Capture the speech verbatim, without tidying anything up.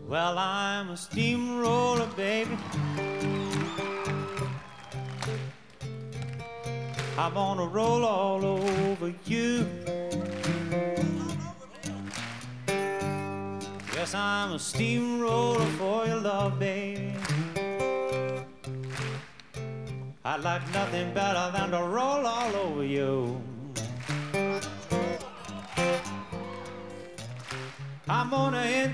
Well, I'm a steamroller, baby. I'm gonna roll all over you. Yes, I'm a steamroller for your love, baby. I'd like nothing better than to roll all over you. I'm gonna